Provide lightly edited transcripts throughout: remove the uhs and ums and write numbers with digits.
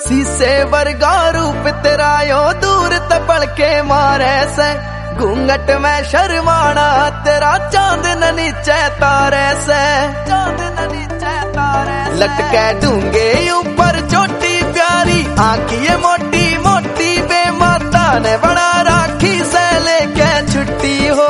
शीशे वर्गा रूप तेरा यो दूर तपड़ के मारे से, घूंघट में शर्माना तेरा चांद न नीचे तारे से, चांद न नीचे तारे से। लटके ढूंगे ऊपर चोटी प्यारी, आंखिए मोटी मोटी बेमाता ने बड़ा राखी से लेके छुट्टी हो।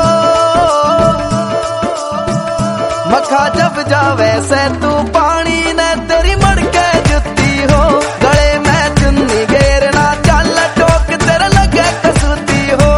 मखा जब जावे से तू पानी ने तेरी मड़के जुती हो, गले में चुन्नी घेरना चल टोक तेरे लगे कसूती हो।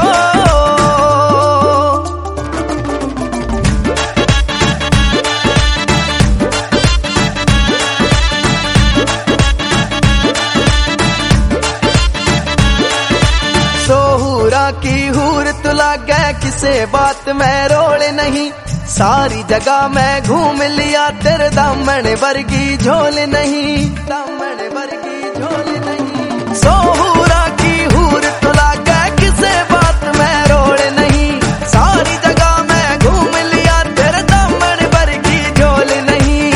सोहूरा की हूर तू लागे किसे बात में रोल नहीं, सारी जगह मैं घूम लिया तेरे दामन वर्गी झोल नहीं, दामन वर्गी झोल नहीं। सोहूरा की हूर तो लागे किसे बात में रोल नहीं, सारी जगह मैं घूम लिया तेरे दामन वर्गी झोल नहीं।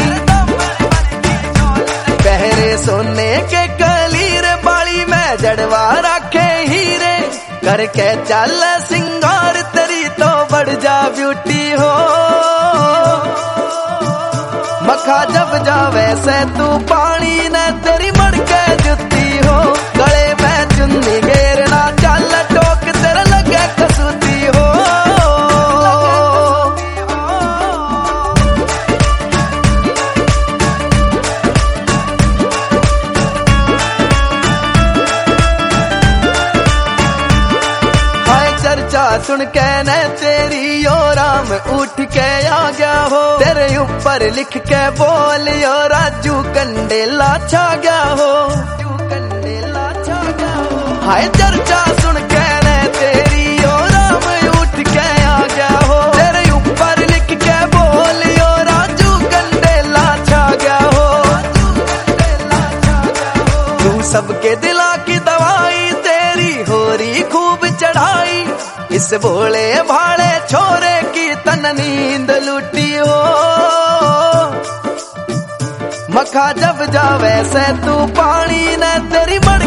पहरे सोने के कलीरे बाली में जड़वा रखे हीरे, करके चल सिंगार तेरी तो बढ़ जा ब्यूटी हो। मखा जब जावे से तू पानी न तेरी मड़के जुती हो, गले में चुन्नी घेरना चल टोक तेरे लगे कसूती हो। चर्चा सुन के न तेरी यो राम उठ के आ गया हो, तेरे ऊपर लिख के बोल यो राजू कंडेला छा गया हो, कंडेला छा गया हो। हाय चर्चा सुन के न तेरी यो राम उठ के आ गया हो, तेरे ऊपर लिख के बोल यो राजू कंडेला छा गया हो। तू सबके दिला की दवाई तेरी हो रही खूब चढ़ाई, इस भोले भाले छोरे की तन नींद लूटी हो। मखा जब जावे से तू पानी न तेरी मड़